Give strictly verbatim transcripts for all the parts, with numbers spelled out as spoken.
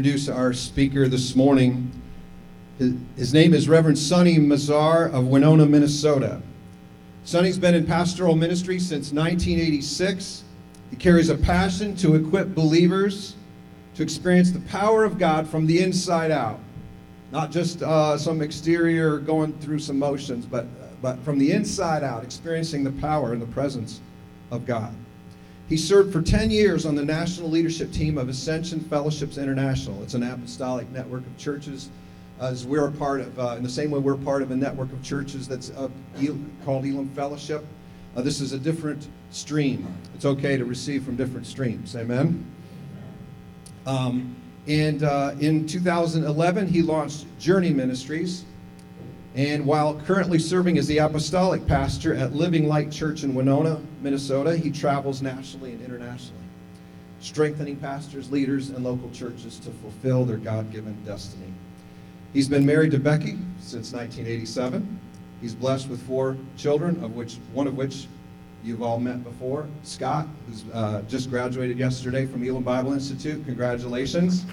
introduce our speaker this morning. His, his name is Reverend Sonny Mazar of Winona, Minnesota. Sonny's been in pastoral ministry since nineteen eighty-six. He carries a passion to equip believers to experience the power of God from the inside out. Not just uh, some exterior going through some motions, but, but from the inside out, experiencing the power and the presence of God. He served for ten years on the national leadership team of Ascension Fellowships International. It's an apostolic network of churches, as we're a part of, uh, in the same way we're part of a network of churches that's uh, called Elam Fellowship. Uh, this is a different stream. It's okay to receive from different streams. Amen? Um, and uh, in two thousand eleven, he launched Journey Ministries. And while currently serving as the apostolic pastor at Living Light Church in Winona, Minnesota, he travels nationally and internationally, strengthening pastors, leaders, and local churches to fulfill their God-given destiny. He's been married to Becky since nineteen eighty-seven. He's blessed with four children, of which one of which you've all met before, Scott, who's uh, just graduated yesterday from Elam Bible Institute. Congratulations.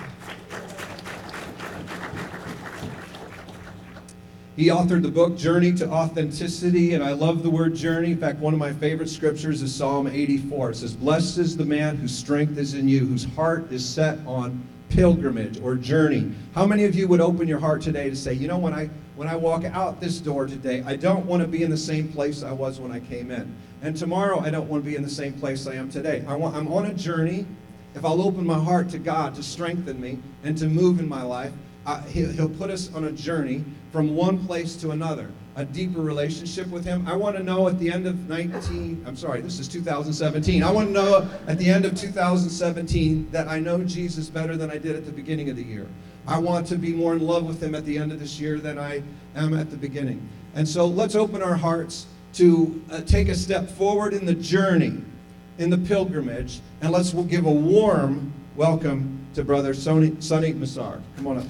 He authored the book Journey to Authenticity, and I love the word journey. In fact, one of my favorite scriptures is Psalm eighty-four. It says, "Blessed is the man whose strength is in you, whose heart is set on pilgrimage or journey." How many of you would open your heart today to say, you know, when I when I walk out this door today, I don't want to be in the same place I was when I came in. And tomorrow, I don't want to be in the same place I am today. I want, I'm on a journey. If I'll open my heart to God to strengthen me and to move in my life, uh, he'll, he'll put us on a journey from one place to another, a deeper relationship with him. I want to know at the end of nineteen, I'm sorry, this is two thousand seventeen. I want to know at the end of two thousand seventeen that I know Jesus better than I did at the beginning of the year. I want to be more in love with him at the end of this year than I am at the beginning. And so let's open our hearts to uh, take a step forward in the journey, in the pilgrimage, and let's we'll give a warm welcome to Brother Sonny, Sonny Mazar. Come on up.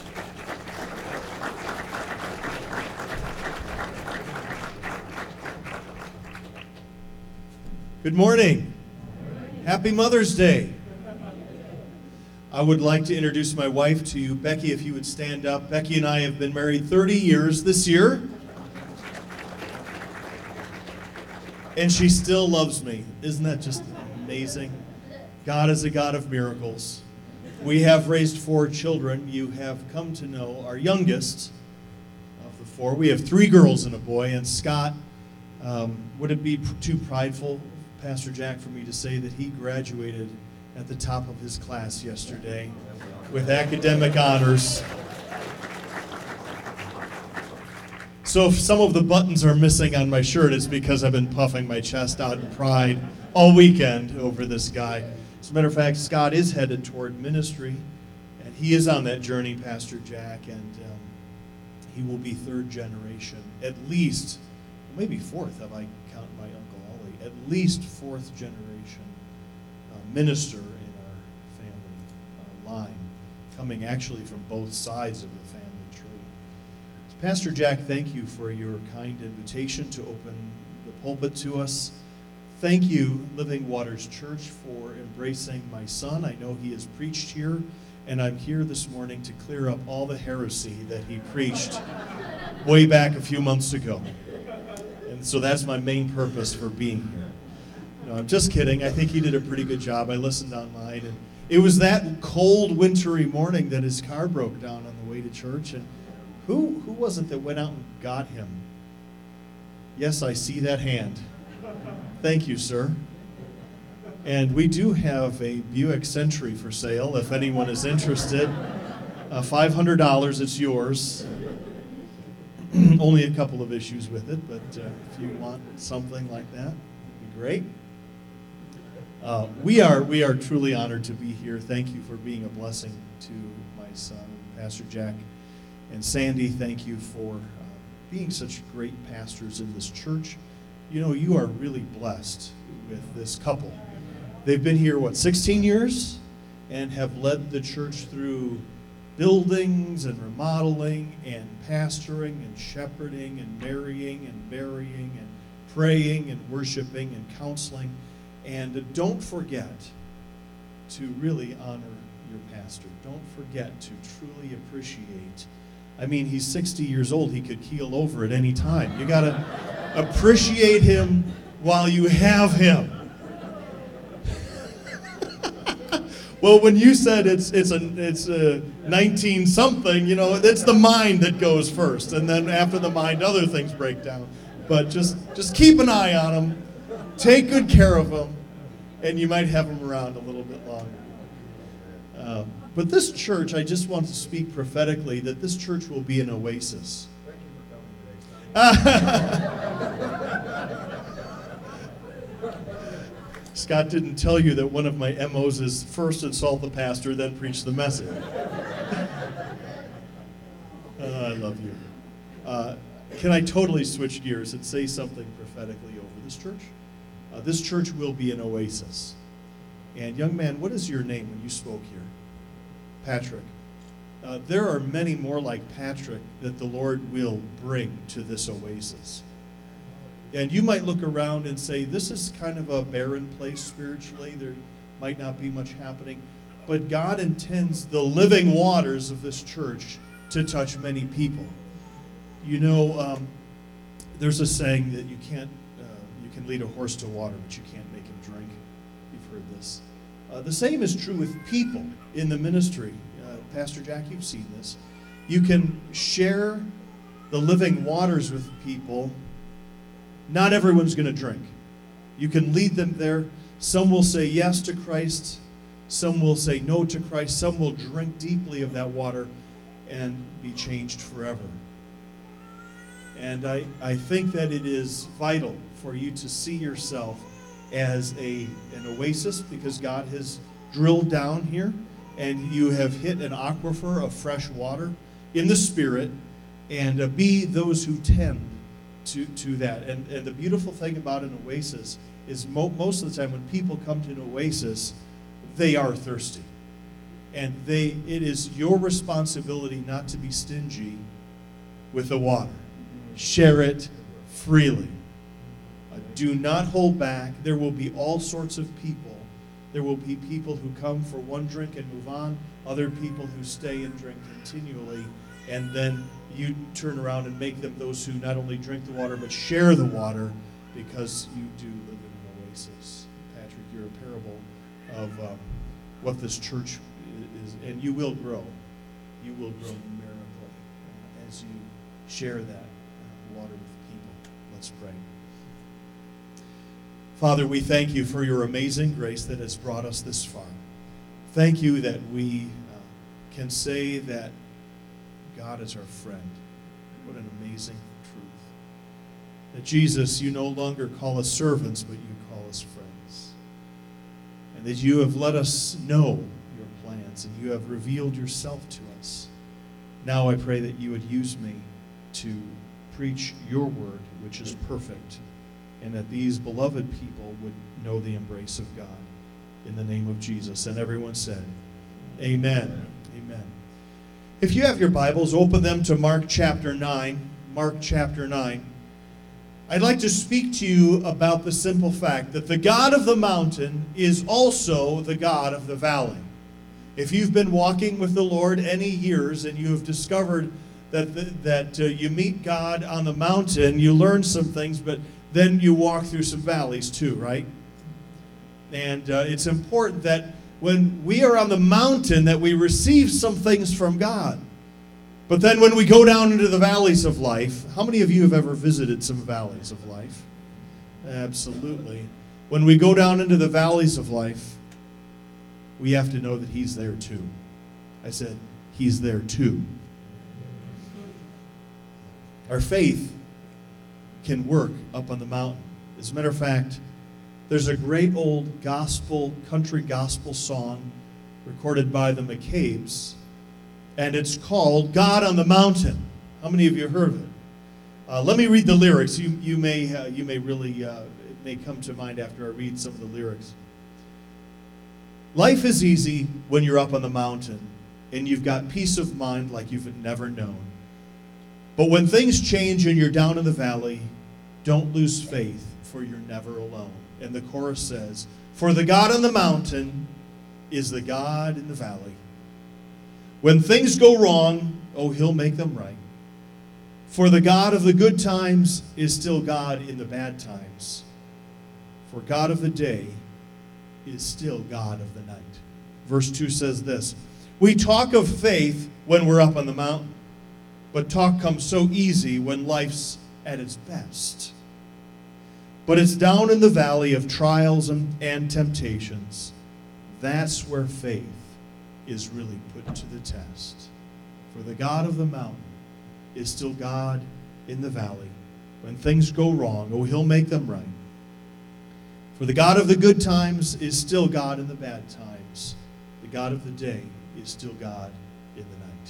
Good morning. Happy Mother's Day. I would like to introduce my wife to you. Becky, if you would stand up. Becky and I have been married thirty years this year. And she still loves me. Isn't that just amazing? God is a God of miracles. We have raised four children. You have come to know our youngest of the four. We have three girls and a boy. And Scott, um, would it be too prideful, Pastor Jack, for me to say that he graduated at the top of his class yesterday with academic honors? So if some of the buttons are missing on my shirt, it's because I've been puffing my chest out in pride all weekend over this guy. As a matter of fact, Scott is headed toward ministry, and he is on that journey, Pastor Jack, and um, he will be third generation, at least, maybe fourth, if I count my Uncle Ollie, at least fourth generation uh, minister in our family uh, line, coming actually from both sides of the family tree. So Pastor Jack, thank you for your kind invitation to open the pulpit to us. Thank you, Living Waters Church, for embracing my son. I know he has preached here, and I'm here this morning to clear up all the heresy that he preached way back a few months ago. And so that's my main purpose for being here. No, I'm just kidding. I think he did a pretty good job. I listened online, and it was that cold, wintry morning that his car broke down on the way to church. And who who was it that went out and got him? Yes, I see that hand. Thank you, sir. And we do have a Buick Century for sale if anyone is interested. Uh, five hundred dollars, it's yours. Only a couple of issues with it, but uh, if you want something like that, it'd be great. Uh, we are we are truly honored to be here. Thank you for being a blessing to my son, Pastor Jack, and Sandy. Thank you for uh, being such great pastors in this church. You know, you are really blessed with this couple. They've been here, what, sixteen years? And have led the church through buildings and remodeling and pastoring and shepherding and marrying and burying and praying and worshiping and counseling. And don't forget to really honor your pastor. Don't forget to truly appreciate. I mean, he's sixty years old. He could keel over at any time. You got to appreciate him while you have him. Well, when you said it's it's a it's a nineteen something, you know, it's the mind that goes first, and then after the mind, other things break down. But just just keep an eye on him, take good care of him, and you might have him around a little bit longer. Uh, but this church, I just want to speak prophetically that this church will be an oasis. Thank you for coming today. Scott didn't tell you that one of my M Os is first insult the pastor, then preach the message. uh, I love you. Uh, can I totally switch gears and say something prophetically over this church? Uh, this church will be an oasis. And young man, what is your name when you spoke here? Patrick. Uh, there are many more like Patrick that the Lord will bring to this oasis. And you might look around and say, this is kind of a barren place spiritually. There might not be much happening. But God intends the living waters of this church to touch many people. You know, um, there's a saying that you can't, uh, you can lead a horse to water, but you can't make him drink. You've heard this. Uh, the same is true with people in the ministry. Uh, Pastor Jack, you've seen this. You can share the living waters with people. Not everyone's going to drink. You can lead them there. Some will say yes to Christ. Some will say no to Christ. Some will drink deeply of that water and be changed forever. And I, I think that it is vital for you to see yourself as a, an oasis, because God has drilled down here and you have hit an aquifer of fresh water in the Spirit, and uh, be those who tend To, to that. And, and the beautiful thing about an oasis is mo- most of the time when people come to an oasis, they are thirsty. And they it is your responsibility not to be stingy with the water. Share it freely. Uh, do not hold back. There will be all sorts of people. There will be people who come for one drink and move on, other people who stay and drink continually, and then you turn around and make them those who not only drink the water, but share the water, because you do live in an oasis. Patrick, you're a parable of um, what this church is, and you will grow. You will grow numerically uh, as you share that uh, water with people. Let's pray. Father, we thank you for your amazing grace that has brought us this far. Thank you that we uh, can say that God is our friend. What an amazing truth. That Jesus, you no longer call us servants, but you call us friends. And that you have let us know your plans, and you have revealed yourself to us. Now I pray that you would use me to preach your word, which is perfect, and that these beloved people would know the embrace of God. In the name of Jesus. And everyone said, amen. Amen. If you have your Bibles, open them to Mark chapter nine. Mark chapter nine. I'd like to speak to you about the simple fact that the God of the mountain is also the God of the valley. If you've been walking with the Lord any years and you have discovered that, the, that uh, you meet God on the mountain, you learn some things, but then you walk through some valleys too, right? And uh, it's important that when we are on the mountain that we receive some things from God. But then when we go down into the valleys of life, how many of you have ever visited some valleys of life? Absolutely. When we go down into the valleys of life, we have to know that he's there too. I said, he's there too. Our faith can work up on the mountain. As a matter of fact, there's a great old gospel, country gospel song recorded by the McCabe's, and it's called God on the Mountain. How many of you heard of it? Uh, let me read the lyrics. You, you, may, uh, you may really, uh, it may come to mind after I read some of the lyrics. Life is easy when you're up on the mountain, and you've got peace of mind like you've never known. But when things change and you're down in the valley, don't lose faith, for you're never alone. And the chorus says, for the God on the mountain is the God in the valley. When things go wrong, oh, he'll make them right. For the God of the good times is still God in the bad times. For God of the day is still God of the night. Verse two says this, we talk of faith when we're up on the mountain, but talk comes so easy when life's at its best. But it's down in the valley of trials and, and temptations. That's where faith is really put to the test. For the God of the mountain is still God in the valley. When things go wrong, oh, he'll make them right. For the God of the good times is still God in the bad times. The God of the day is still God in the night.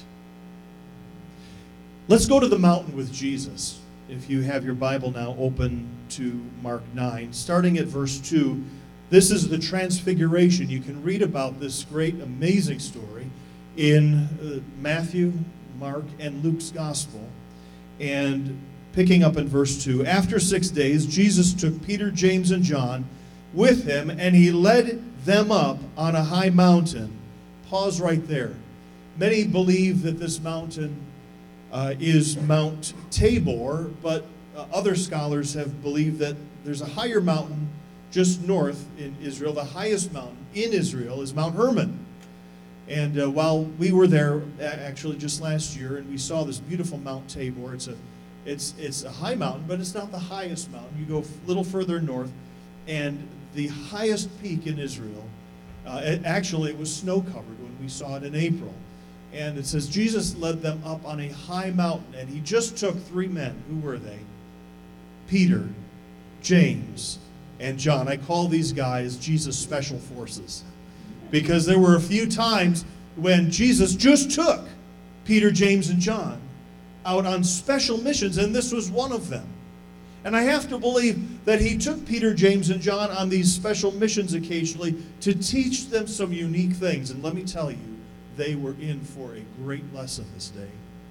Let's go to the mountain with Jesus. If you have your Bible now open to Mark nine, starting at verse two, this is the transfiguration. You can read about this great, amazing story in uh, Matthew, Mark, and Luke's gospel. And picking up in verse two, after six days, Jesus took Peter, James, and John with him, and he led them up on a high mountain. Pause right there. Many believe that this mountain uh, is Mount Tabor, but uh, other scholars have believed that there's a higher mountain just north in Israel. The highest mountain in Israel is Mount Hermon. And uh, while we were there actually just last year, and we saw this beautiful Mount Tabor, it's a, it's, it's a high mountain, but it's not the highest mountain. You go a little further north, and the highest peak in Israel, uh, it, actually it was snow-covered when we saw it in April. And it says Jesus led them up on a high mountain, and he just took three men. Who were they? Peter, James, and John. I call these guys Jesus' special forces, because there were a few times when Jesus just took Peter, James, and John out on special missions, and this was one of them. And I have to believe that he took Peter, James, and John on these special missions occasionally to teach them some unique things. And let me tell you, they were in for a great lesson this day.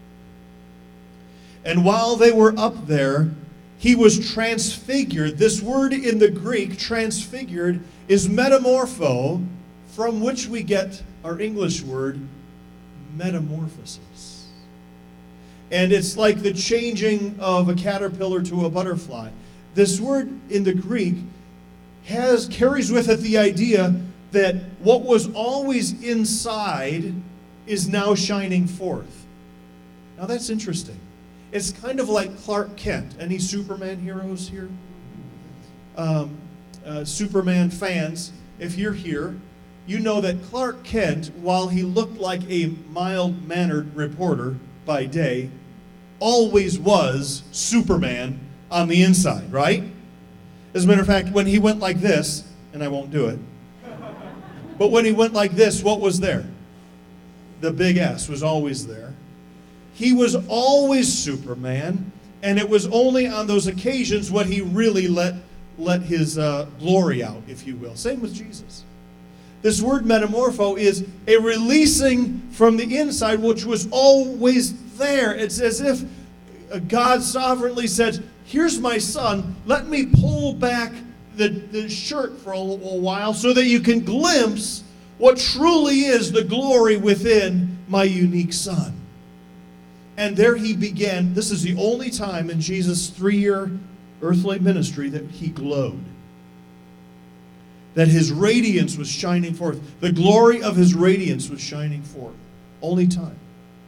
And while they were up there, he was transfigured. This word in the Greek, transfigured, is metamorpho, from which we get our English word metamorphosis. And it's like the changing of a caterpillar to a butterfly. This word in the Greek has carries with it the idea that what was always inside is now shining forth. Now that's interesting. It's kind of like Clark Kent. Any Superman heroes here? Um, uh, Superman fans, if you're here, you know that Clark Kent, while he looked like a mild-mannered reporter by day, always was Superman on the inside, right? As a matter of fact, when he went like this, and I won't do it, but when he went like this, what was there? The big S was always there. He was always Superman, and it was only on those occasions when he really let, let his uh, glory out, if you will. Same with Jesus. This word metamorpho is a releasing from the inside, which was always there. It's as if God sovereignly said, here's my son, let me pull back the, the shirt for a little while so that you can glimpse what truly is the glory within my unique son. And there he began. This is the only time in Jesus' three-year earthly ministry that he glowed. That his radiance was shining forth. The glory of his radiance was shining forth. Only time.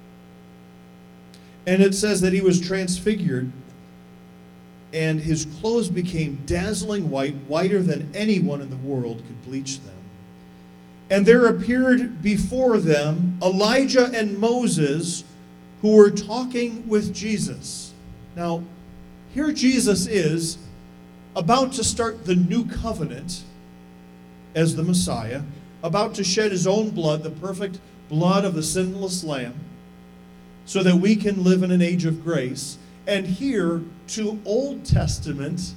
And it says that he was transfigured, and his clothes became dazzling white, whiter than anyone in the world could bleach them. And there appeared before them Elijah and Moses, who were talking with Jesus. Now, here Jesus is about to start the new covenant as the Messiah, about to shed his own blood, the perfect blood of the sinless Lamb, so that we can live in an age of grace. And here, two Old Testament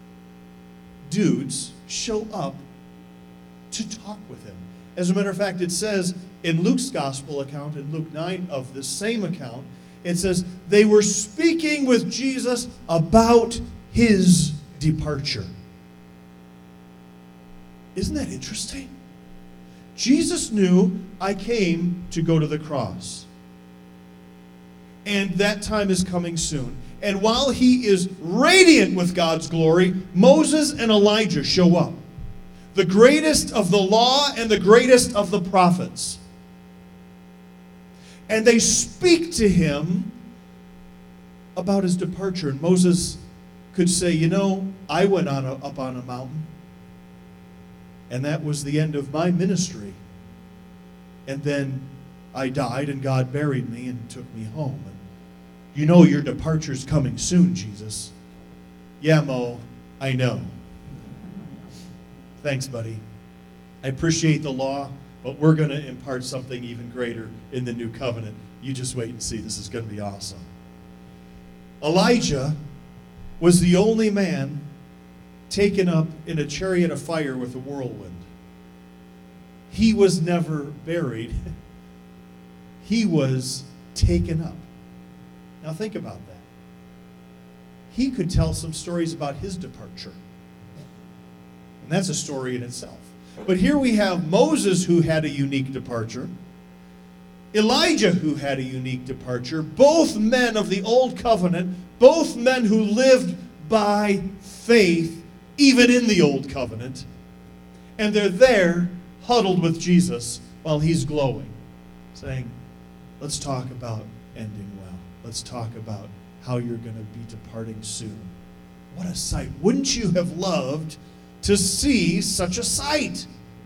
dudes show up to talk with him. As a matter of fact, it says in Luke's gospel account, in Luke nine of the same account, it says they were speaking with Jesus about his departure. Isn't that interesting? Jesus knew I came to go to the cross. And that time is coming soon. And while he is radiant with God's glory, Moses and Elijah show up. The greatest of the law and the greatest of the prophets. And they speak to him about his departure. And Moses could say, you know, I went on a, up on a mountain, and that was the end of my ministry. And then I died, and God buried me and took me home. And you know your departure's coming soon, Jesus. Yeah, Mo, I know. Thanks, buddy. I appreciate the law, but we're going to impart something even greater in the new covenant. You just wait and see. This is going to be awesome. Elijah was the only man taken up in a chariot of fire with a whirlwind. He was never buried. He was taken up. Now think about that. He could tell some stories about his departure. And that's a story in itself. But here we have Moses, who had a unique departure. Elijah, who had a unique departure. Both men of the old covenant. Both men who lived by faith, even in the old covenant. And they're there, huddled with Jesus, while he's glowing, saying, let's talk about ending well. Let's talk about how you're going to be departing soon. What a sight. Wouldn't you have loved to see such a sight?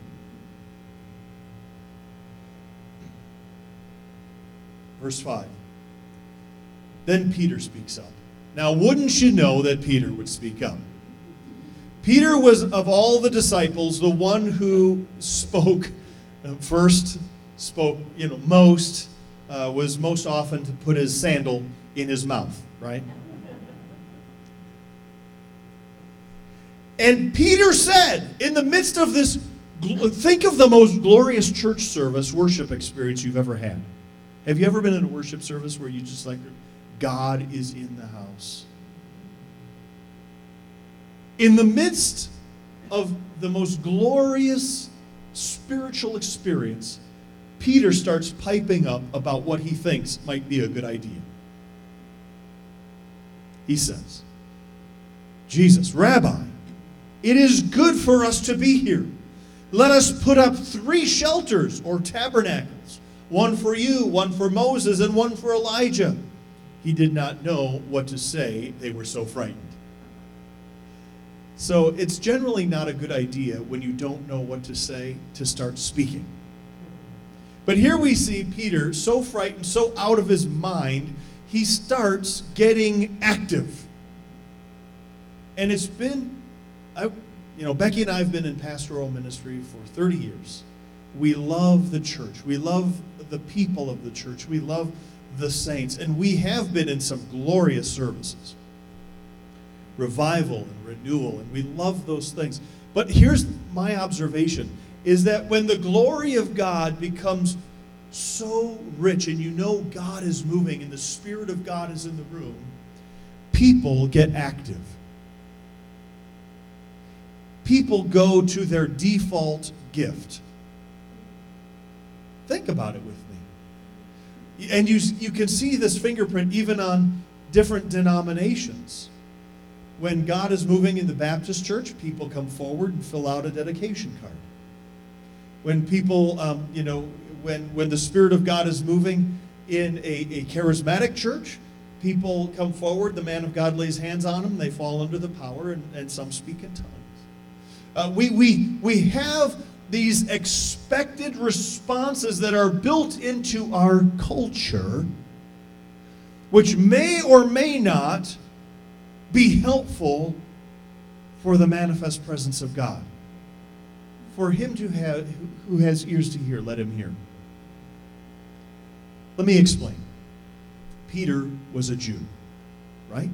Verse five. Then Peter speaks up. Now, wouldn't you know that Peter would speak up? Peter was, of all the disciples, the one who spoke first, spoke, you know, most, uh, was most often to put his sandal in his mouth, right? And Peter said, in the midst of this, think of the most glorious church service, worship experience you've ever had. Have you ever been in a worship service where you just like, God is in the house? In the midst of the most glorious spiritual experience, Peter starts piping up about what he thinks might be a good idea. He says, Jesus, Rabbi, it is good for us to be here. Let us put up three shelters or tabernacles, one for you, one for Moses, and one for Elijah. He did not know what to say. They were so frightened. So it's generally not a good idea when you don't know what to say to start speaking. But here we see Peter so frightened, so out of his mind, he starts getting active. And it's been, I, you know, Becky and I have been in pastoral ministry for thirty years. We love the church. We love the people of the church. We love the saints. And we have been in some glorious services. Revival and renewal, and we love those things. But here's my observation, is that when the glory of God becomes so rich and you know God is moving and the Spirit of God is in the room, people get active. People go to their default gift. Think about it with me. And you, you can see this fingerprint even on different denominations. When God is moving in the Baptist church, people come forward and fill out a dedication card. When people, um, you know, when, when the Spirit of God is moving in a, a charismatic church, people come forward, the man of God lays hands on them, they fall under the power, and, and some speak in tongues. Uh, we, we, we have these expected responses that are built into our culture, which may or may not be helpful for the manifest presence of God. For him to have, who has ears to hear, let him hear. Let me explain. Peter was a Jew, right?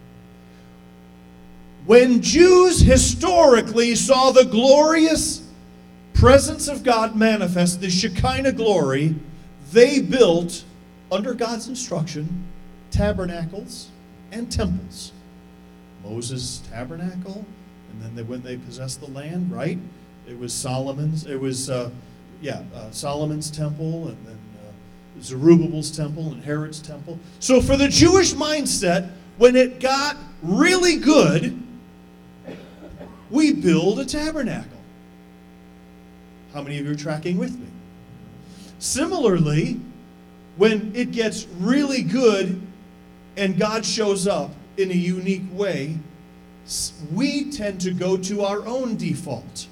When Jews historically saw the glorious presence of God manifest, the Shekinah glory, they built, under God's instruction, tabernacles and temples. Moses' tabernacle, and then they, when they possessed the land, right? It was Solomon's, it was uh, yeah, uh, Solomon's temple, and then uh, Zerubbabel's temple, and Herod's temple. So for the Jewish mindset, when it got really good, we build a tabernacle. How many of you are tracking with me? Similarly, when it gets really good and God shows up in a unique way, we tend to go to our own default.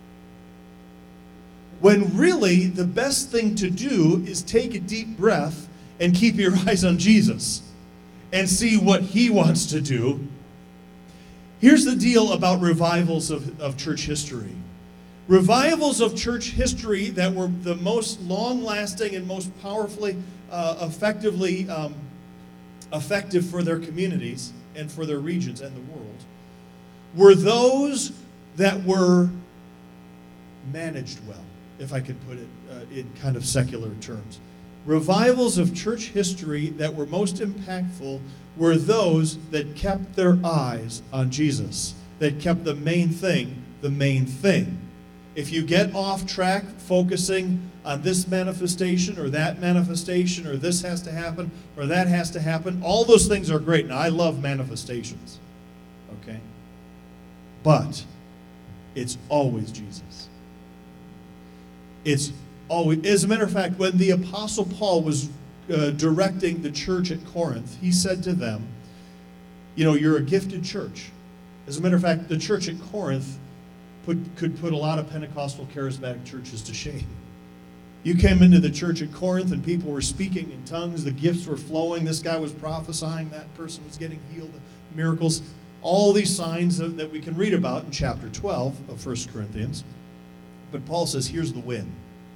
When really the best thing to do is take a deep breath and keep your eyes on Jesus and see what he wants to do. Here's the deal about revivals of, of church history. Revivals of church history that were the most long-lasting and most powerfully, uh, effectively um, effective for their communities and for their regions and the world were those that were managed well, if I could put it uh, in kind of secular terms. Revivals of church history that were most impactful were those that kept their eyes on Jesus, that kept the main thing the main thing. If you get off track focusing on this manifestation or that manifestation or this has to happen or that has to happen, all those things are great. Now, I love manifestations, okay? But it's always Jesus. It's always, as a matter of fact, when the Apostle Paul was uh, directing the church at Corinth, he said to them, you know, you're a gifted church. As a matter of fact, the church at Corinth Put, could put a lot of Pentecostal charismatic churches to shame. You came into the church at Corinth and people were speaking in tongues, the gifts were flowing, this guy was prophesying, that person was getting healed, miracles, all these signs that, that we can read about in chapter twelve of First Corinthians. But Paul says, here's the win.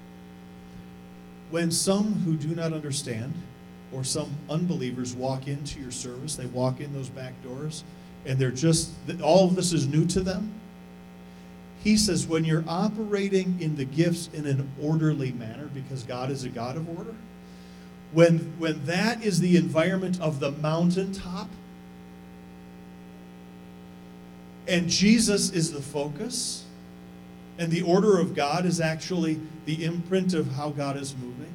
When some who do not understand or some unbelievers walk into your service, they walk in those back doors, and they're just, all of this is new to them. He says, when you're operating in the gifts in an orderly manner, because God is a God of order, when, when that is the environment of the mountaintop, and Jesus is the focus, and the order of God is actually the imprint of how God is moving,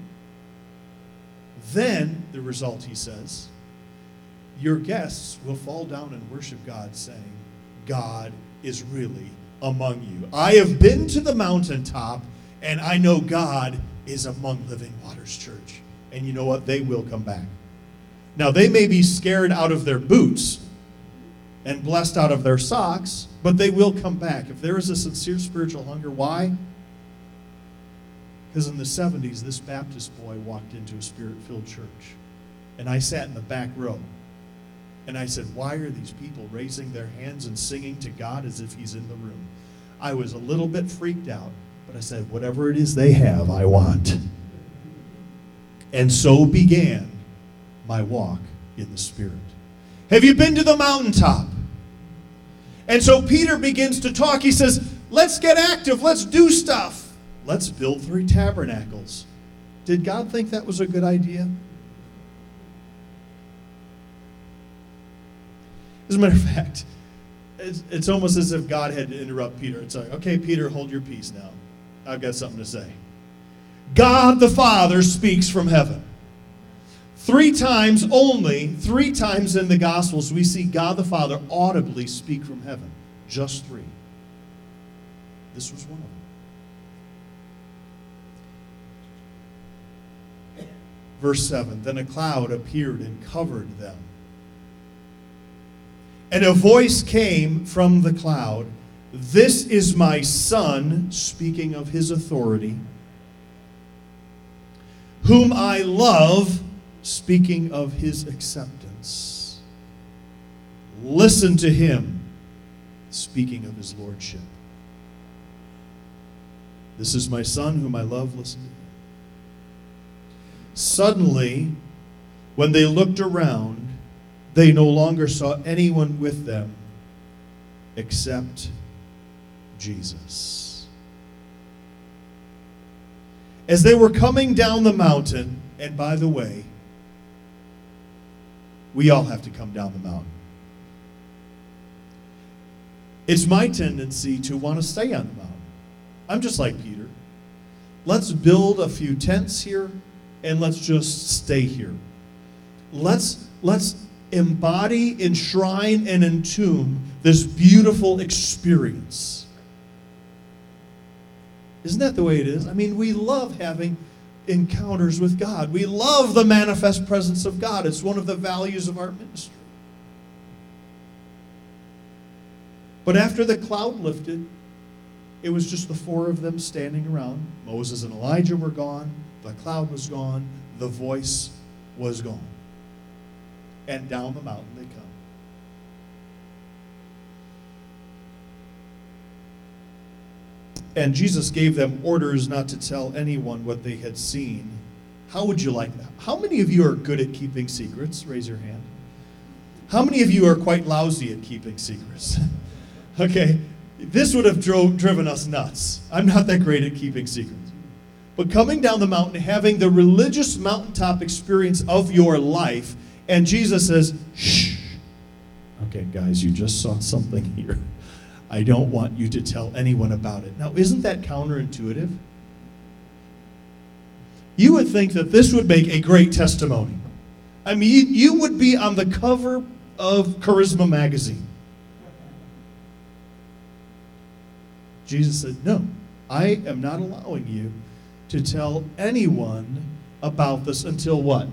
then the result, he says, your guests will fall down and worship God, saying, God is really among you. I have been to the mountaintop, and I know God is among Living Waters Church. And you know what? They will come back. Now, they may be scared out of their boots and blessed out of their socks, but they will come back. If there is a sincere spiritual hunger, why? Because in the seventies, this Baptist boy walked into a spirit-filled church, and I sat in the back row. And I said, why are these people raising their hands and singing to God as if he's in the room? I was a little bit freaked out, but I said, whatever it is they have, I want. And so began my walk in the Spirit. Have you been to the mountaintop? And so Peter begins to talk. He says, let's get active. Let's do stuff. Let's build three tabernacles. Did God think that was a good idea? As a matter of fact, it's, it's almost as if God had to interrupt Peter. It's like, okay, Peter, hold your peace now. I've got something to say. God the Father speaks from heaven. Three times only, three times in the Gospels, we see God the Father audibly speak from heaven. Just three. This was one of them. Verse seven, then a cloud appeared and covered them. And a voice came from the cloud, this is my Son, speaking of his authority, whom I love, speaking of his acceptance. Listen to him, speaking of his lordship. This is my Son, whom I love, listen to him. Suddenly, when they looked around, they no longer saw anyone with them except Jesus. As they were coming down the mountain, and by the way, we all have to come down the mountain. It's my tendency to want to stay on the mountain. I'm just like Peter. let's build a few tents here and let's just stay here. Let's, let's embody, enshrine, and entomb this beautiful experience. Isn't that the way it is? I mean, we love having encounters with God. We love the manifest presence of God. It's one of the values of our ministry. But after the cloud lifted, it was just the four of them standing around. Moses and Elijah were gone. The cloud was gone. The voice was gone. And down the mountain they come. And Jesus gave them orders not to tell anyone what they had seen. How would you like that? How many of you are good at keeping secrets? Raise your hand. How many of you are quite lousy at keeping secrets? Okay, this would have drove, driven us nuts. I'm not that great at keeping secrets. But coming down the mountain, having the religious mountaintop experience of your life, and Jesus says, shh. Okay, guys, you just saw something here. I don't want you to tell anyone about it. Now, isn't that counterintuitive? You would think that this would make a great testimony. I mean, you, you would be on the cover of Charisma magazine. Jesus said, no, I am not allowing you to tell anyone about this until what?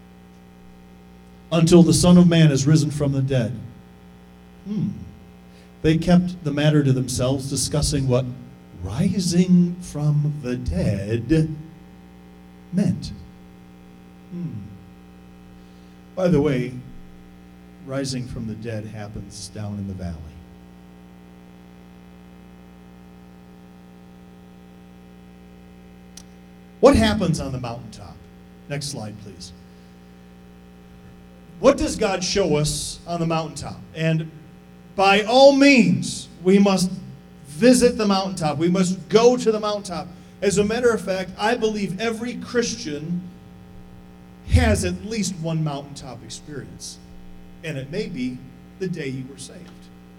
Until the Son of Man is risen from the dead. Hmm. They kept the matter to themselves, discussing what rising from the dead meant. Hmm. By the way, rising from the dead happens down in the valley. What happens on the mountaintop? Next slide, please. What does God show us on the mountaintop? And by all means, we must visit the mountaintop. We must go to the mountaintop. As a matter of fact, I believe every Christian has at least one mountaintop experience. And it may be the day you were saved.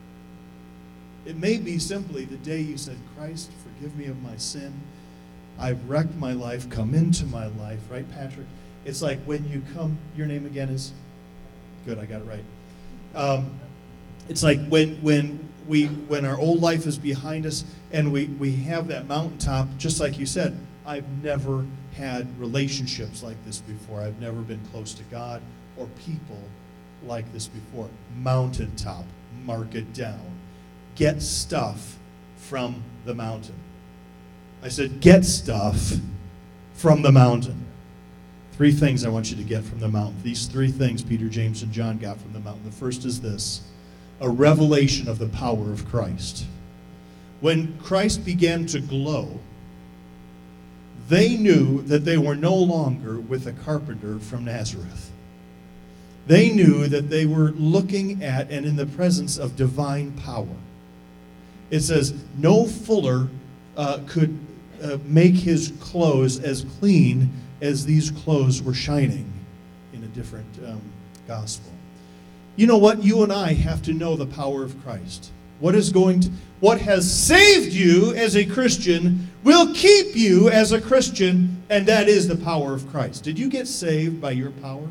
It may be simply the day you said, Christ, forgive me of my sin. I've wrecked my life, come into my life, right, Patrick? It's like when you come, your name again is? Good, I got it right. Um, it's like when when we when our old life is behind us and we, we have that mountaintop, just like you said, I've never had relationships like this before. I've never been close to God or people like this before. Mountaintop, mark it down. Get stuff from the mountain. I said, get stuff from the mountain. Three things I want you to get from the mountain. These three things Peter, James, and John got from the mountain. The first is this, a revelation of the power of Christ. When Christ began to glow, they knew that they were no longer with a carpenter from Nazareth. They knew that they were looking at and in the presence of divine power. It says, no fuller uh, could uh, make his clothes as clean as these clothes were shining in a different um, gospel. You know what? You and I have to know the power of Christ. What is going to, what has saved you as a Christian will keep you as a Christian, and that is the power of Christ. Did you get saved by your power?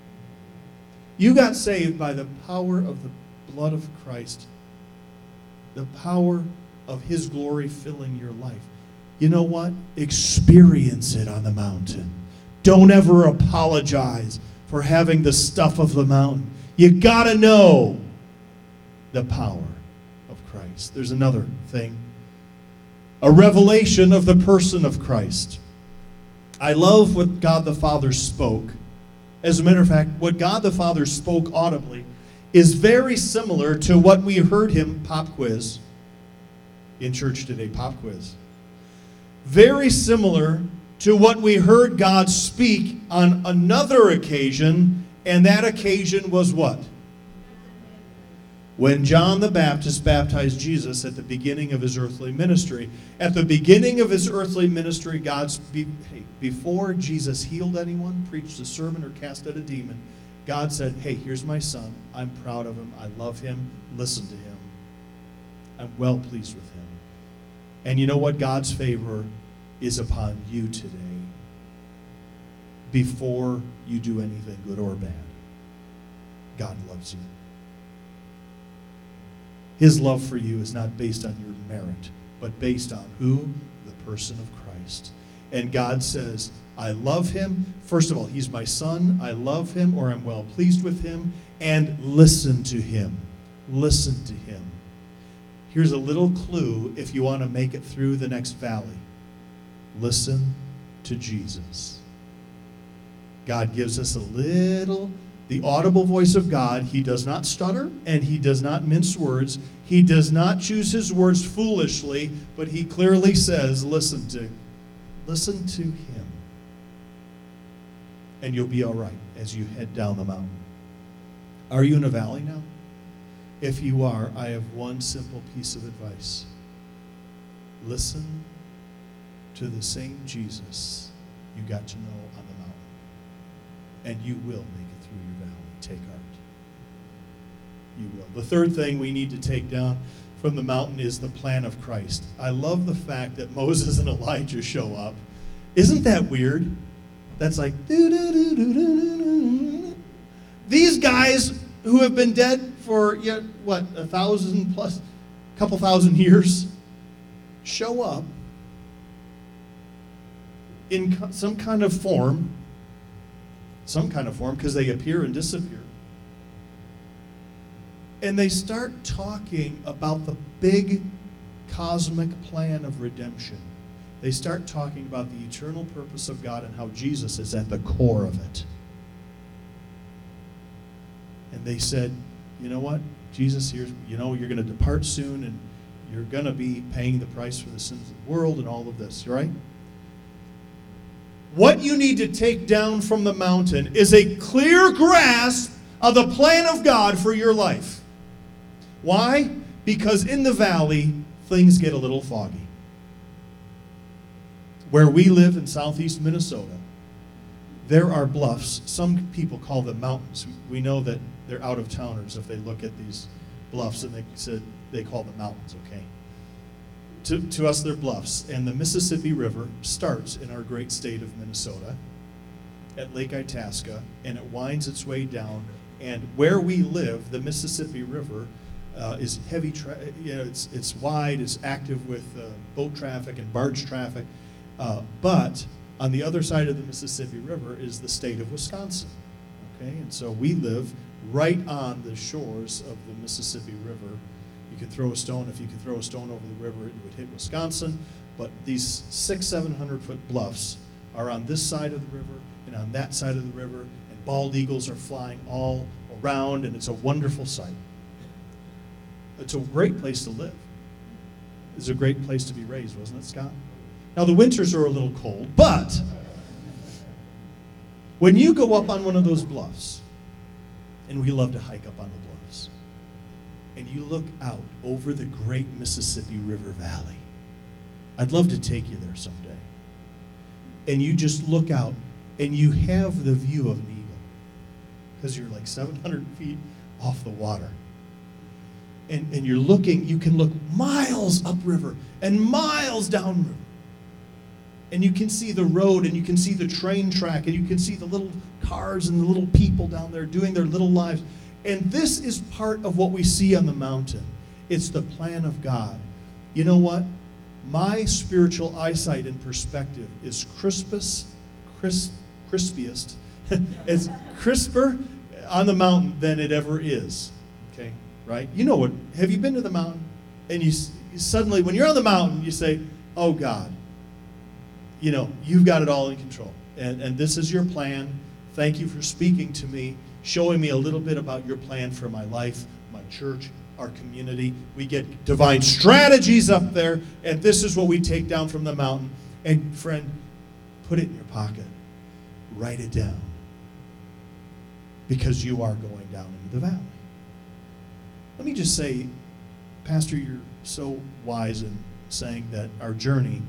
You got saved by the power of the blood of Christ, the power of His glory filling your life. You know what? Experience it on the mountain. Don't ever apologize for having the stuff of the mountain. You got to know the power of Christ. There's another thing. A revelation of the person of Christ. I love what God the Father spoke. As a matter of fact, what God the Father spoke audibly is very similar to what we heard him pop quiz in church today, pop quiz. Very similar to what we heard God speak on another occasion, and that occasion was what? When John the Baptist baptized Jesus at the beginning of his earthly ministry. At the beginning of his earthly ministry, God's be, hey, before Jesus healed anyone, preached a sermon, or cast out a demon, God said, hey, here's my son. I'm proud of him. I love him. Listen to him. I'm well pleased with him. And you know what God's favor is upon you today before you do anything good or bad. God loves you. His love for you is not based on your merit, but based on who? The person of Christ. And God says, I love him. First of all, he's my son. I love him, or I'm well pleased with him. And listen to him. Listen to him. Here's a little clue if you want to make it through the next valley. Listen to Jesus. God gives us a little, the audible voice of God. He does not stutter and he does not mince words. He does not choose his words foolishly, but he clearly says, listen to, listen to him. And you'll be all right as you head down the mountain. Are you in a valley now? If you are, I have one simple piece of advice. Listen to the same Jesus you got to know on the mountain, and you will make it through your valley. Take heart. You will. The third thing we need to take down from the mountain is the plan of Christ. I love the fact that Moses and Elijah show up. Isn't that weird? That's like, doo-doo-doo-doo-doo-doo-doo. These guys who have been dead for, yet, what, a thousand plus, a couple thousand years, show up in co- some kind of form, some kind of form, because they appear and disappear. And they start talking about the big cosmic plan of redemption. They start talking about the eternal purpose of God and how Jesus is at the core of it. And they said, you know what, Jesus, here's, you know, you're going to depart soon and you're going to be paying the price for the sins of the world and all of this, right? What you need to take down from the mountain is a clear grasp of the plan of God for your life. Why? Because in the valley, things get a little foggy. Where we live in southeast Minnesota, there are bluffs. Some people call them mountains. We know that they're out-of-towners if they look at these bluffs and they said they call them mountains, okay? To, to us, they're bluffs. And the Mississippi River starts in our great state of Minnesota at Lake Itasca, and it winds its way down. And where we live, the Mississippi River uh, is heavy, tra- you know, it's, it's wide, it's active with uh, boat traffic and barge traffic. Uh, but on the other side of the Mississippi River is the state of Wisconsin. Okay, and so we live right on the shores of the Mississippi River. You could throw a stone, if you could throw a stone over the river, it would hit Wisconsin. But these six, seven hundred foot bluffs are on this side of the river and on that side of the river, and bald eagles are flying all around, and it's a wonderful sight. It's a great place to live. It's a great place to be raised, wasn't it, Scott? Now, the winters are a little cold, but when you go up on one of those bluffs, and we love to hike up on the bluffs, and you look out over the great Mississippi River Valley, I'd love to take you there someday. And you just look out, and you have the view of an eagle, because you're like seven hundred feet off the water. And, and you're looking, you can look miles upriver and miles downriver. And you can see the road, and you can see the train track, and you can see the little cars and the little people down there doing their little lives. And this is part of what we see on the mountain. It's the plan of God. You know what? My spiritual eyesight and perspective is crispest, crisp, crispiest. It's crisper on the mountain than it ever is. Okay, right? You know what? Have you been to the mountain? And you, you suddenly, when you're on the mountain, you say, "Oh God, you know, you've got it all in control. And, and this is your plan. Thank you for speaking to me, showing me a little bit about your plan for my life, my church, our community." We get divine strategies up there, and this is what we take down from the mountain. And friend, put it in your pocket. Write it down. Because you are going down into the valley. Let me just say, Pastor, you're so wise in saying that our journey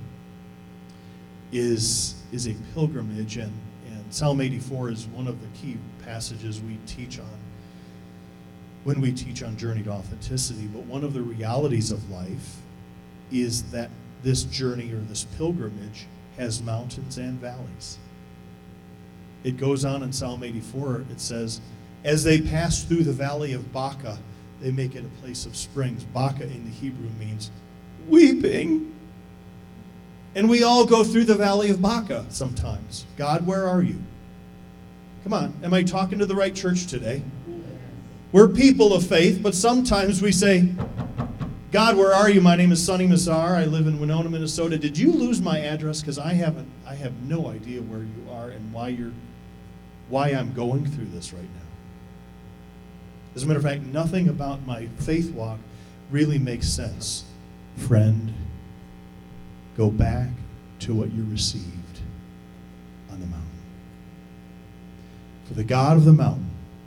is is a pilgrimage, and, and Psalm eighty-four is one of the key passages we teach on when we teach on journey to authenticity. But one of the realities of life is that this journey or this pilgrimage has mountains and valleys. It goes on in Psalm eighty-four, it says, as they pass through the valley of Baca, they make it a place of springs. Baca in the Hebrew means weeping. And we all go through the valley of Baca sometimes. God, where are you? Come on, am I talking to the right church today? We're people of faith, but sometimes we say, God, where are you? My name is Sonny Mazar. I live in Winona, Minnesota. Did you lose my address? Because I haven't, I have no idea where you are and why you're, why I'm going through this right now. As a matter of fact, nothing about my faith walk really makes sense. Friend, go back to what you received on the mountain. For the God of the mountain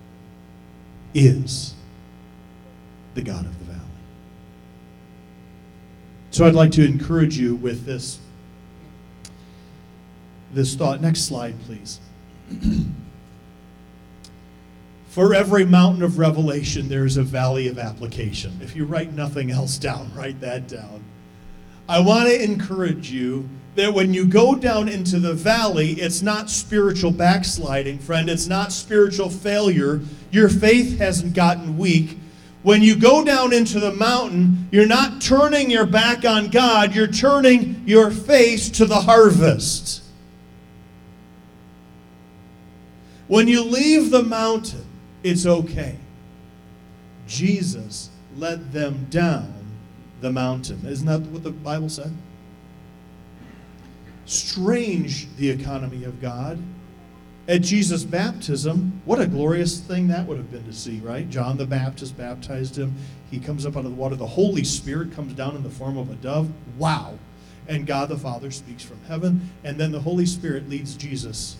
is the God of the valley. So I'd like to encourage you with this, this thought. Next slide, please. For every mountain of revelation, there's a valley of application. If you write nothing else down, write that down. I want to encourage you that when you go down into the valley, it's not spiritual backsliding, friend. It's not spiritual failure. Your faith hasn't gotten weak. When you go down into the mountain, you're not turning your back on God. You're turning your face to the harvest. When you leave the mountain, it's okay. Jesus led them down the mountain. Isn't that what the Bible said? Strange, the economy of God. At Jesus' baptism, what a glorious thing that would have been to see, right? John the Baptist baptized him. He comes up out of the water. The Holy Spirit comes down in the form of a dove. Wow. And God the Father speaks from heaven. And then the Holy Spirit leads Jesus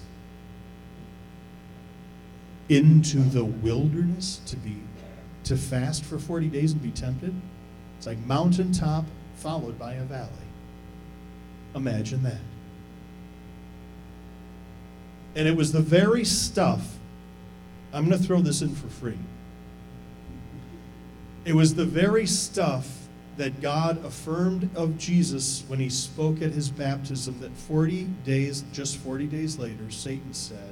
into the wilderness to be to fast for forty days and be tempted. It's like mountaintop followed by a valley. Imagine that. And it was the very stuff, I'm going to throw this in for free. It was the very stuff that God affirmed of Jesus when he spoke at his baptism that forty days, just forty days later, Satan said,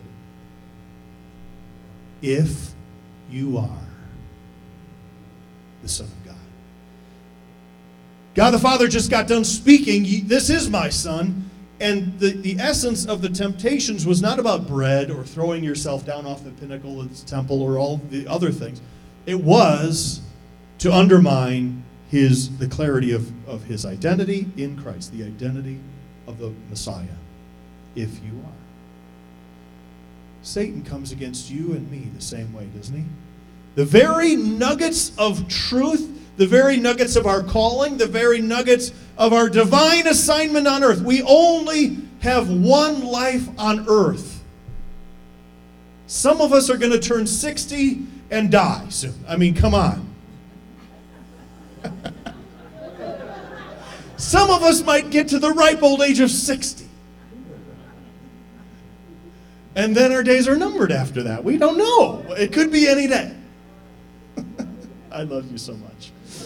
if you are the Son of God. God the Father just got done speaking, this is my Son. And the, the essence of the temptations was not about bread or throwing yourself down off the pinnacle of the temple or all the other things. It was to undermine his the clarity of, of his identity in Christ, the identity of the Messiah, if you are. Satan comes against you and me the same way, doesn't he? The very nuggets of truth, the very nuggets of our calling, the very nuggets of our divine assignment on earth. We only have one life on earth. Some of us are going to turn sixty and die soon. I mean, come on. Some of us might get to the ripe old age of sixty. And then our days are numbered after that. We don't know. It could be any day. I love you so much.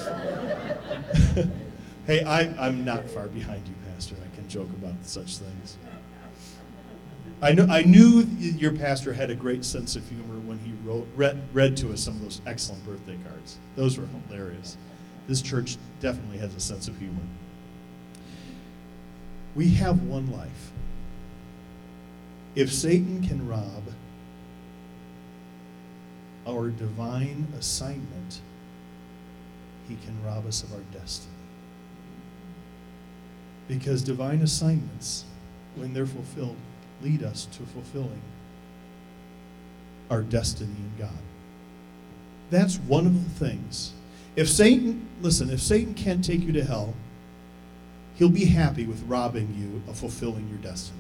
Hey, I, I'm not far behind you, Pastor. I can joke about such things. I, know, I knew your pastor had a great sense of humor when he wrote, read, read to us some of those excellent birthday cards. Those were hilarious. This church definitely has a sense of humor. We have one life. If Satan can rob our divine assignment, he can rob us of our destiny. Because divine assignments, when they're fulfilled, lead us to fulfilling our destiny in God. That's one of the things. If Satan, listen, if Satan can't take you to hell, he'll be happy with robbing you of fulfilling your destiny.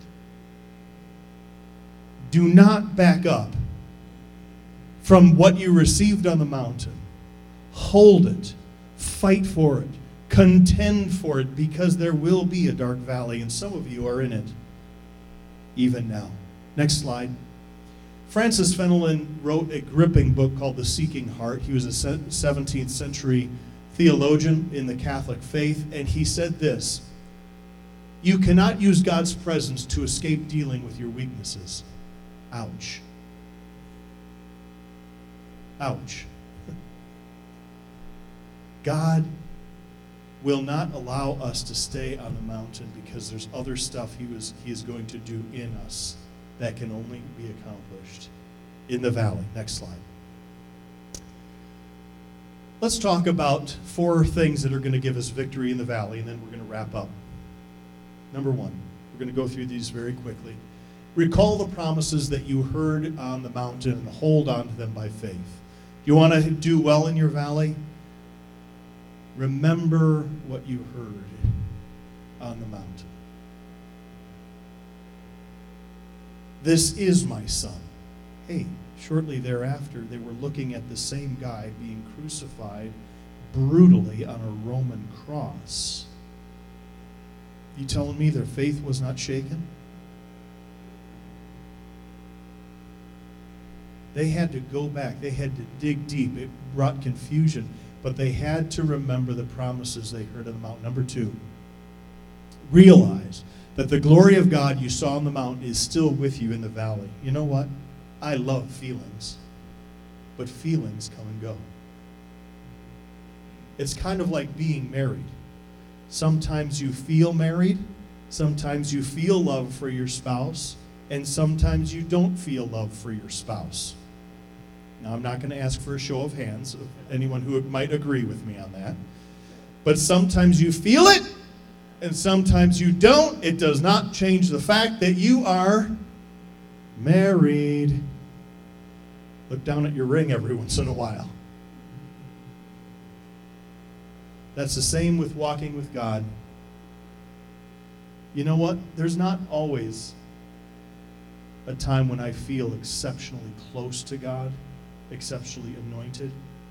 Do not back up from what you received on the mountain. Hold it. Fight for it. Contend for it, because there will be a dark valley, and some of you are in it even now. Next slide. Francis Fenelon wrote a gripping book called The Seeking Heart. He was a seventeenth century theologian in the Catholic faith, and he said this: You cannot use God's presence to escape dealing with your weaknesses. Ouch. Ouch. God will not allow us to stay on the mountain because there's other stuff he was he is going to do in us that can only be accomplished in the valley. Next slide. Let's talk about four things that are going to give us victory in the valley, and then we're going to wrap up. Number one, we're going to go through these very quickly. Recall the promises that you heard on the mountain and hold on to them by faith. You want to do well in your valley? Remember what you heard on the mountain. This is my son. Hey, shortly thereafter, they were looking at the same guy being crucified brutally on a Roman cross. You telling me their faith was not shaken? They had to go back. They had to dig deep. It brought confusion. But they had to remember the promises they heard on the mountain. Number two, realize that the glory of God you saw on the mountain is still with you in the valley. You know what? I love feelings, but feelings come and go. It's kind of like being married. Sometimes you feel married, sometimes you feel love for your spouse, and sometimes you don't feel love for your spouse. Now, I'm not going to ask for a show of hands of anyone who might agree with me on that. But sometimes you feel it, and sometimes you don't. It does not change the fact that you are married. Look down at your ring every once in a while. That's the same with walking with God. You know what? There's not always a time when I feel exceptionally close to God, exceptionally anointed.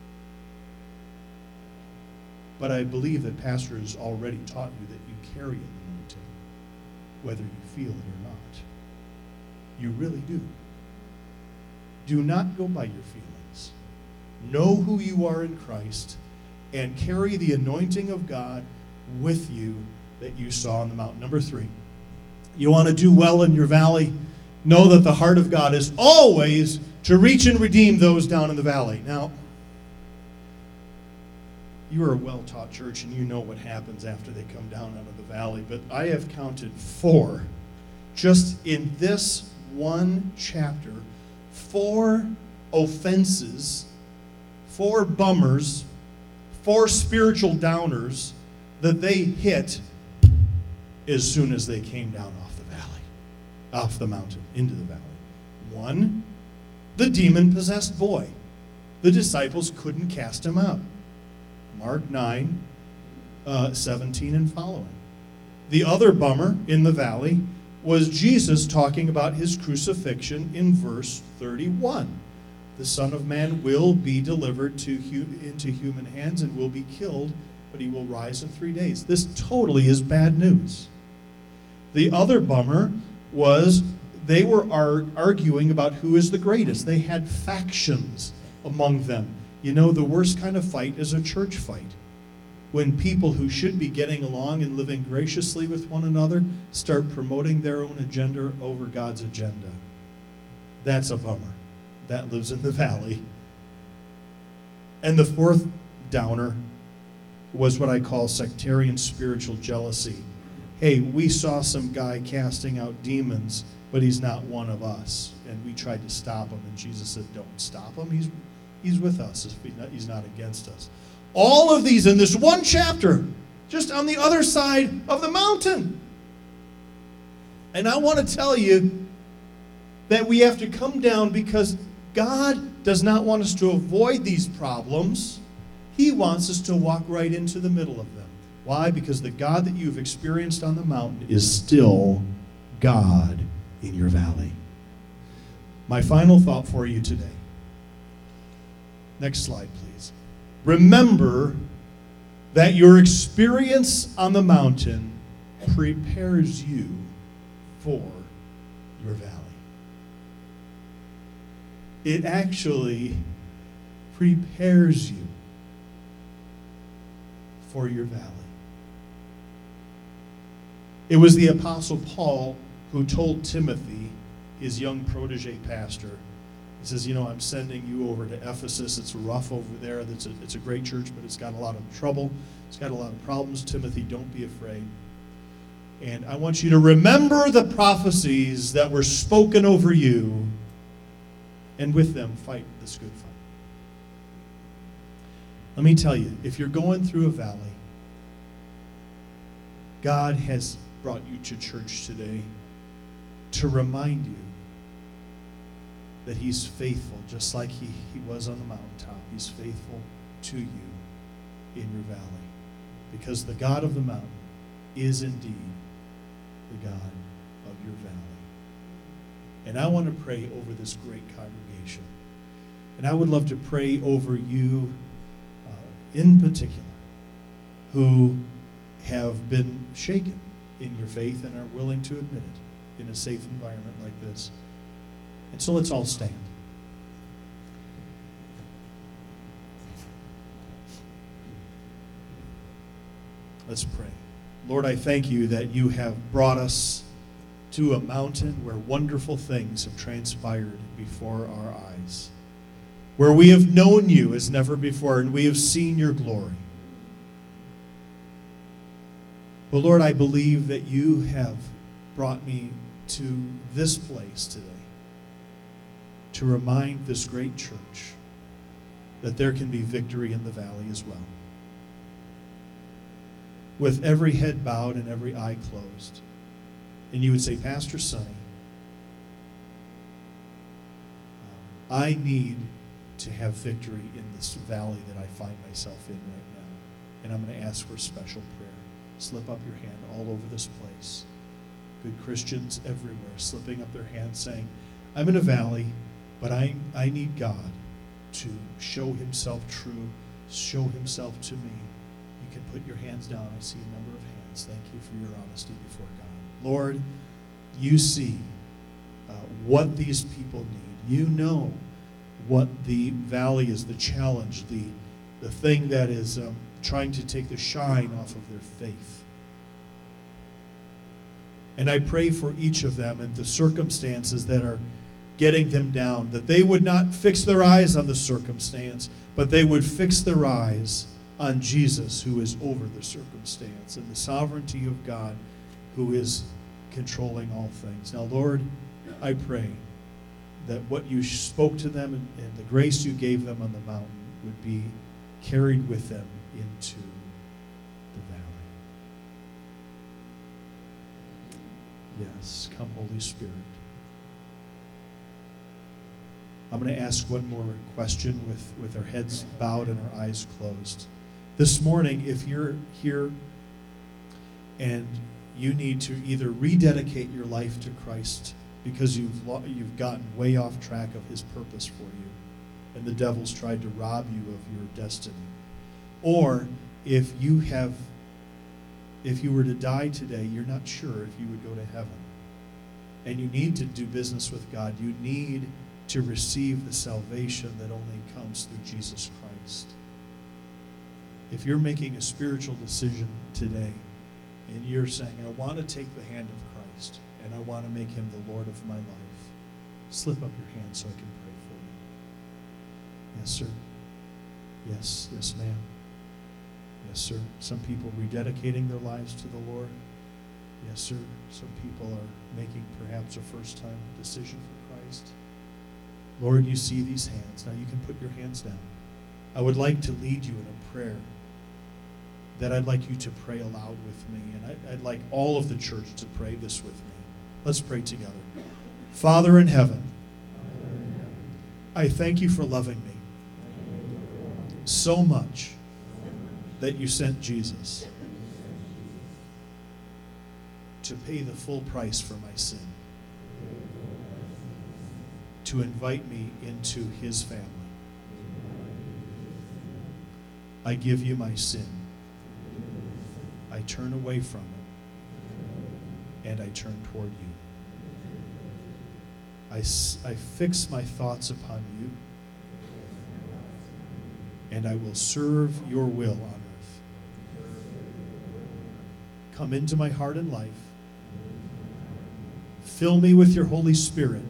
But I believe that Pastor has already taught you that you carry an anointing, whether you feel it or not. You really do. Do not go by your feelings. Know who you are in Christ and carry the anointing of God with you that you saw on the mountain. Number three, you want to do well in your valley? Know that the heart of God is always to reach and redeem those down in the valley. Now, you are a well-taught church and you know what happens after they come down out of the valley, but I have counted four, just in this one chapter, four offenses, four bummers, four spiritual downers that they hit as soon as they came down off the valley, off the mountain, into the valley. One, the demon-possessed boy. The disciples couldn't cast him out. Mark nine, uh, seventeen and following. The other bummer in the valley was Jesus talking about his crucifixion in verse thirty-one. The Son of Man will be delivered to hu- into human hands and will be killed, but he will rise in three days. This totally is bad news. The other bummer was they were ar- arguing about who is the greatest. They had factions among them. You know, the worst kind of fight is a church fight. When people who should be getting along and living graciously with one another start promoting their own agenda over God's agenda. That's a bummer. That lives in the valley. And the fourth downer was what I call sectarian spiritual jealousy. Hey, we saw some guy casting out demons, but he's not one of us. And we tried to stop him, and Jesus said, don't stop him. He's, he's with us. He's not against us. All of these in this one chapter, just on the other side of the mountain. And I want to tell you that we have to come down because God does not want us to avoid these problems. He wants us to walk right into the middle of them. Why? Because the God that you've experienced on the mountain is still God in your valley. My final thought for you today. Next slide, please. Remember that your experience on the mountain prepares you for your valley. It actually prepares you for your valley. It was the Apostle Paul who told Timothy, his young protege pastor, he says, you know, I'm sending you over to Ephesus. It's rough over there. It's a, it's a great church, but it's got a lot of trouble. It's got a lot of problems. Timothy, don't be afraid. And I want you to remember the prophecies that were spoken over you, and with them fight this good fight. Let me tell you, if you're going through a valley, God has brought you to church today to remind you that he's faithful, just like he, he was on the mountaintop. He's faithful to you in your valley. Because the God of the mountain is indeed the God of your valley. And I want to pray over this great congregation. And I would love to pray over you uh, in particular, who have been shaken in your faith and are willing to admit it in a safe environment like this. And so let's all stand. Let's pray. Lord, I thank you that you have brought us to a mountain where wonderful things have transpired before our eyes, where we have known you as never before and we have seen your glory. But Lord, I believe that you have brought me to this place today to remind this great church that there can be victory in the valley as well. With every head bowed and every eye closed. And you would say, Pastor Sonny, I need to have victory in this valley that I find myself in right now. And I'm going to ask for a special prayer. Slip up your hand all over this place. Good Christians everywhere slipping up their hands saying, I'm in a valley, but I, I need God to show himself true, show himself to me. You can put your hands down. I see a number of hands. Thank you for your honesty before God. Lord, you see uh, what these people need. You know what the valley is, the challenge, the, the thing that is um, trying to take the shine off of their faith. And I pray for each of them and the circumstances that are getting them down, that they would not fix their eyes on the circumstance, but they would fix their eyes on Jesus, who is over the circumstance, and the sovereignty of God, who is controlling all things. Now, Lord, I pray that what you spoke to them and, and the grace you gave them on the mountain would be carried with them into the valley. Yes, come, Holy Spirit. I'm going to ask one more question with, with our heads bowed and our eyes closed. This morning, if you're here and you need to either rededicate your life to Christ because you've lo- you've gotten way off track of his purpose for you and the devil's tried to rob you of your destiny, or if you have, if you were to die today, you're not sure if you would go to heaven, and you need to do business with God, you need to receive the salvation that only comes through Jesus Christ. If you're making a spiritual decision today and you're saying, I want to take the hand of Christ and I want to make him the Lord of my life, slip up your hand so I can pray for you. Yes, sir. Yes, yes, ma'am. Yes, sir. Some people rededicating their lives to the Lord. Yes, sir. Some people are making perhaps a first-time decision for Christ. Lord, you see these hands. Now you can put your hands down. I would like to lead you in a prayer that I'd like you to pray aloud with me. And I, I'd like all of the church to pray this with me. Let's pray together. Father in heaven, I thank you for loving me so much that you sent Jesus to pay the full price for my sin, to invite me into his family. I give you my sin. I turn away from it, and I turn toward you. I, I fix my thoughts upon you, and I will serve your will on earth. Come into my heart and life Fill me with your Holy Spirit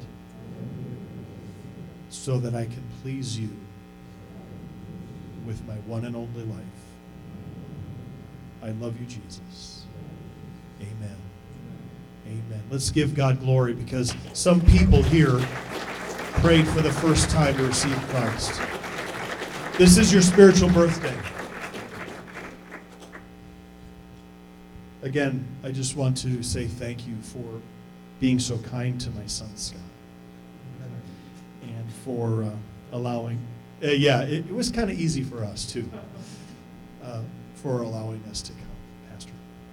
so that I can please you with my one and only life. I love you, Jesus. Amen. Amen. Let's give God glory because some people here prayed for the first time to receive Christ. This is your spiritual birthday. Again, I just want to say thank you for being so kind to my son, Scott, and for uh, allowing, uh, yeah, it, it was kind of easy for us, too, uh, for allowing us to come, Pastor.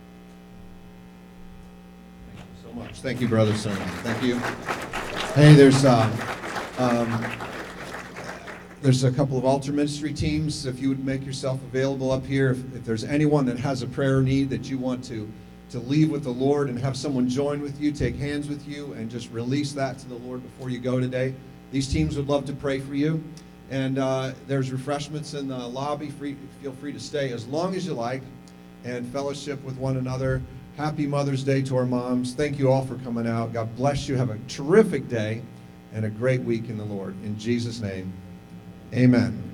Thank you so much. Thank you, Brother Sermon. Thank you. Hey, there's uh, um, there's a couple of altar ministry teams. If you would make yourself available up here, if, if there's anyone that has a prayer need that you want to to leave with the Lord and have someone join with you, take hands with you, and just release that to the Lord before you go today. These teams would love to pray for you. And uh, there's refreshments in the lobby. Free, feel free to stay as long as you like and fellowship with one another. Happy Mother's Day to our moms. Thank you all for coming out. God bless you. Have a terrific day and a great week in the Lord. In Jesus' name, amen.